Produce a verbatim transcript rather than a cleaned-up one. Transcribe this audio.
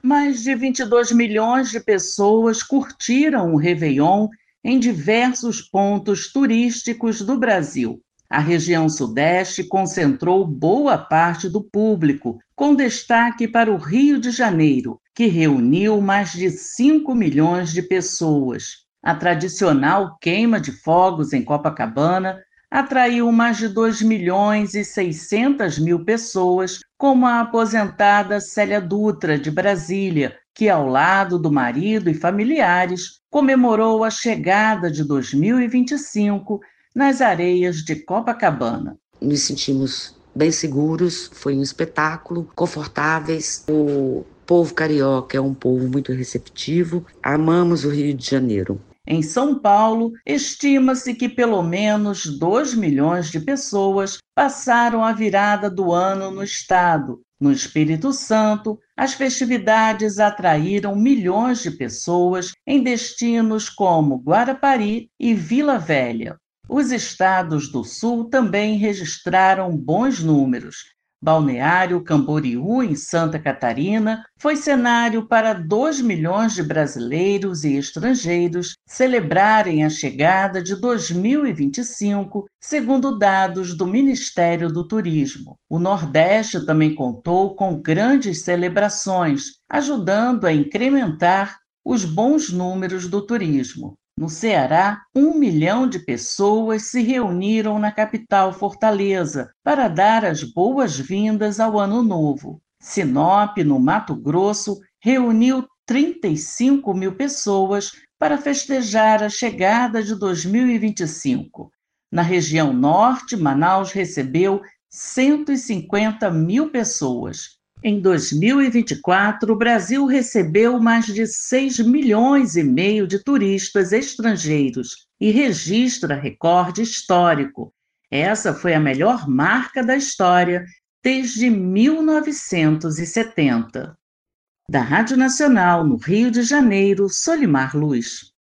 Mais de vinte e dois milhões de pessoas curtiram o Réveillon em diversos pontos turísticos do Brasil. A região Sudeste concentrou boa parte do público, com destaque para o Rio de Janeiro, que reuniu mais de cinco milhões de pessoas. A tradicional queima de fogos em Copacabana atraiu mais de dois milhões e seiscentas mil pessoas, como a aposentada Célia Dutra, de Brasília, que, ao lado do marido e familiares, comemorou a chegada de dois mil e vinte e cinco nas areias de Copacabana. Nos sentimos bem seguros, foi um espetáculo, confortáveis. O povo carioca é um povo muito receptivo, amamos o Rio de Janeiro. Em São Paulo, estima-se que pelo menos dois milhões de pessoas passaram a virada do ano no estado. No Espírito Santo, as festividades atraíram milhões de pessoas em destinos como Guarapari e Vila Velha. Os estados do Sul também registraram bons números. Balneário Camboriú, em Santa Catarina, foi cenário para dois milhões de brasileiros e estrangeiros celebrarem a chegada de dois mil e vinte e cinco, segundo dados do Ministério do Turismo. O Nordeste também contou com grandes celebrações, ajudando a incrementar os bons números do turismo. No Ceará, um milhão de pessoas se reuniram na capital Fortaleza para dar as boas-vindas ao Ano Novo. Sinop, no Mato Grosso, reuniu trinta e cinco mil pessoas para festejar a chegada de dois mil e vinte e cinco. Na região norte, Manaus recebeu cento e cinquenta mil pessoas. Em dois mil e vinte e quatro, o Brasil recebeu mais de seis milhões e meio de turistas estrangeiros e registra recorde histórico. Essa foi a melhor marca da história desde mil novecentos e setenta. Da Rádio Nacional, no Rio de Janeiro, Solimar Luz.